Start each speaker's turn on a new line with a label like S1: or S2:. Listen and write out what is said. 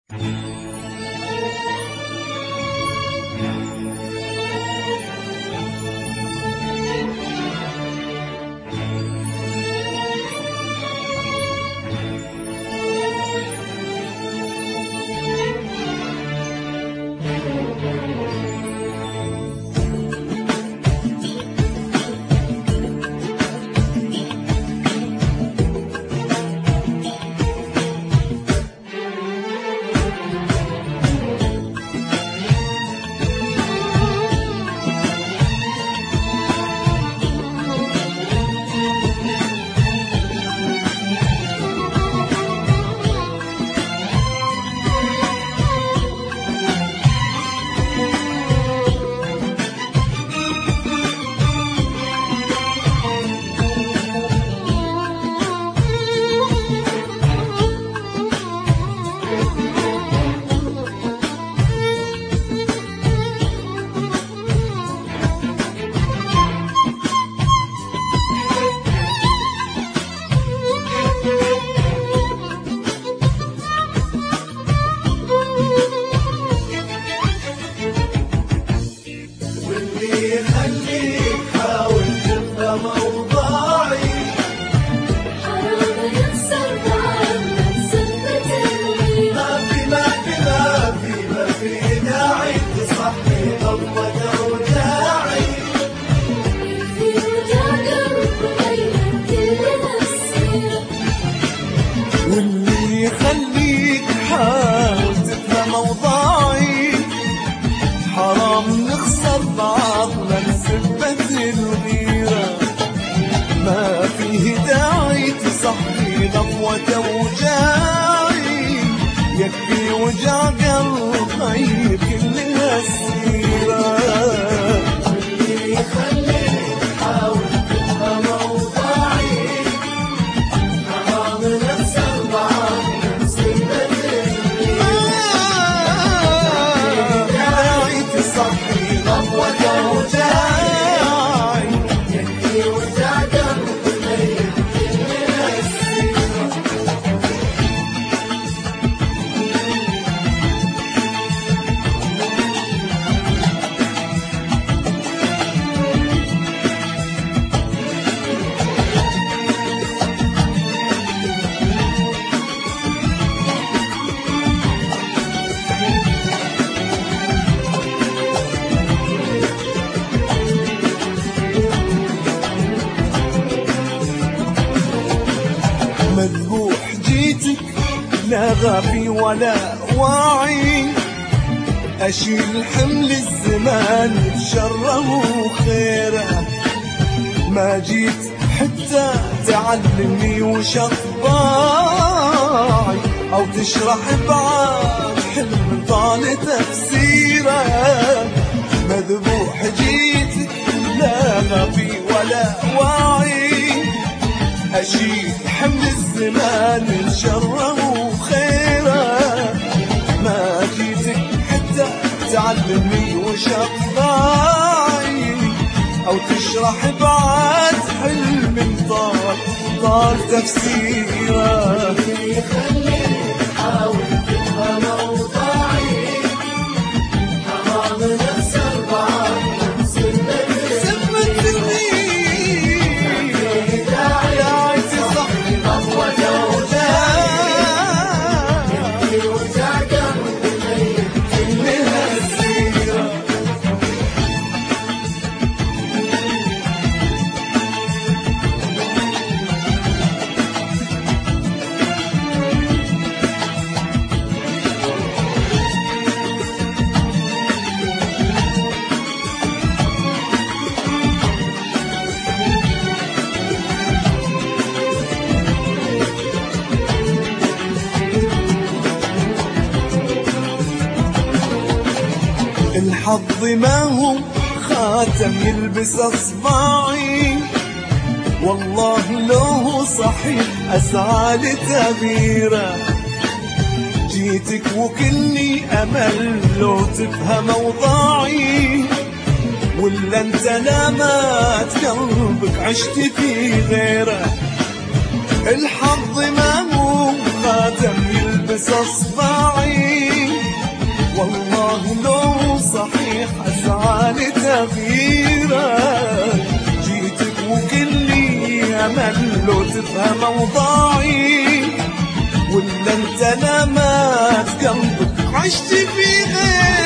S1: واللي يخليك حاول تفهم أوضاعي، حرام نخسر بعضنا لسبة الغيرة، ما فيه داعي تصحي غفوة وجاعي، يكفي وجع قلبي كلها السيرة.
S2: واللي يخليك حاول تفهم أوضاعي، حرام نخسر بعضنا لسبة
S1: داعي تصحي غفوة وجاعي،
S2: يكفي وجع قلبي كلها السيرة.
S1: مذبوح جيتك لا غافي ولا واعي، أشيل حمل الزمان بشره وخيره، ما جيت حتى تعلمني وش أطباعي، أو تشرح بعد حلم طال تفسيره. مذبوح جيتك لا غافي ولا واعي، أشيل حمل الزمان شره وخيره، ما جيتك حتى تعلمني وش أطباعي، أو تشرح بعد حلم طال تفسيره.
S2: اللي يخليك حاول تفهم أوضاعي، حرام نخسر بعضنا لسبة
S1: داعي تصحي غفوة وجاعي،
S2: يكفي وجع قلبي
S1: كلها السيرة. الحظ ما هو خاتم يلبس أصبعي، والله لو صحيح أسعى لتغييره، جيتك وكلني أمل لو تفهم أوضاعي، ولا انت لامات قلبك عشت في غيره. الحظ ما هو خاتم يلبس أصبعي، تفهم اوضاعي، ولا انت نامت قلبك عشت في غير